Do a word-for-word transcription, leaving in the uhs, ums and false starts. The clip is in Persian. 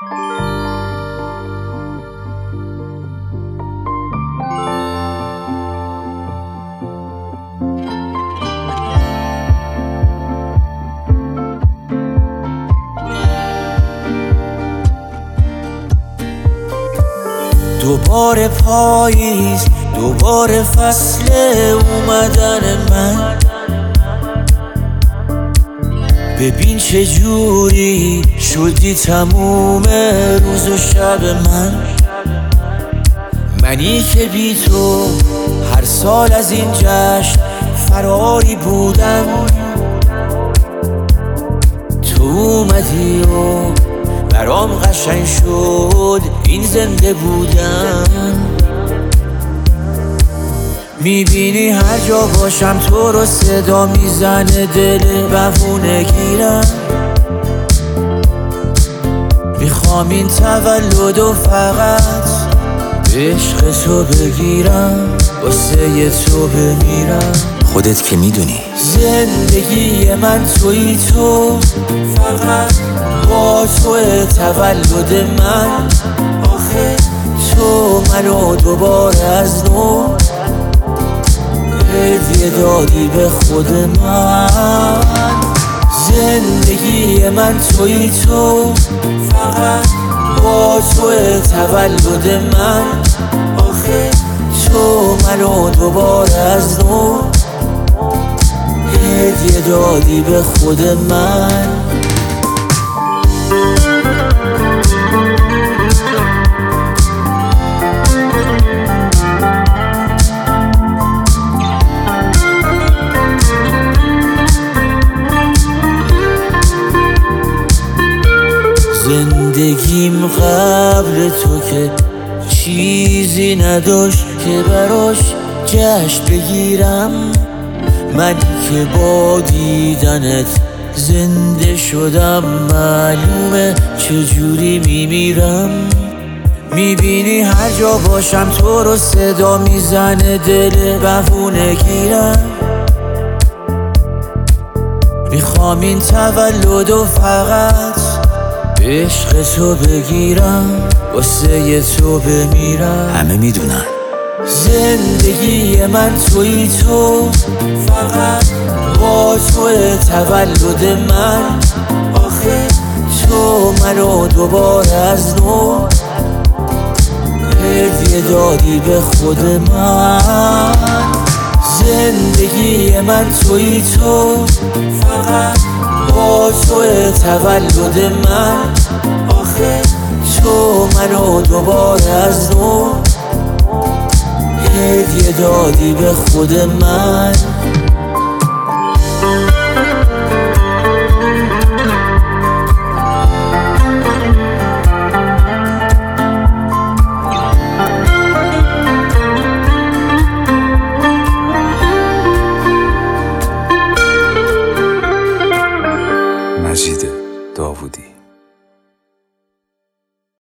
دوباره پاییز، دوباره فصل اومدن من. ببین چه جوری شدی تموم روز و شب من. منی که بی تو هر سال از این جشن فراری بودم. تو اومدی و برام قشنگ شد این زنده بودن. میبینی هر جا باشم تو رو صدا میزنه دل بهونه گیرم. میخوام این تولد و فقط به عشق تو بگیرم، واسه تو بمیرم. خودت که میدونی زندگی من تویی تو، فقط با تو تولد من. آخه تو منو دوباره از نو هدیه دادی به خود من. زندگی من تویی تو، فقط با تو تولد من. آخه تو منو دوباره از نو هدیه دادی به خود من. زندگیم قبل تو که چیزی نداشت که براش جشن بگیرم. من که با دیدنت زنده شدم، معلومه چجوری میمیرم. میبینی هر جا باشم تو رو صدا میزنه دل بهونه گیرم. میخوام این تولد و فقط به عشق تو بگیرم، واسه تو بمیرم. همه میدونن زندگی من تویی تو، فقط با تو تولد من. آخه تو منو دوباره از نو هدیه دادی به خود من. زندگی من تویی تو، فقط با تو تولد من. آخه تو منو دوباره از نو هدیه دادی به خود من.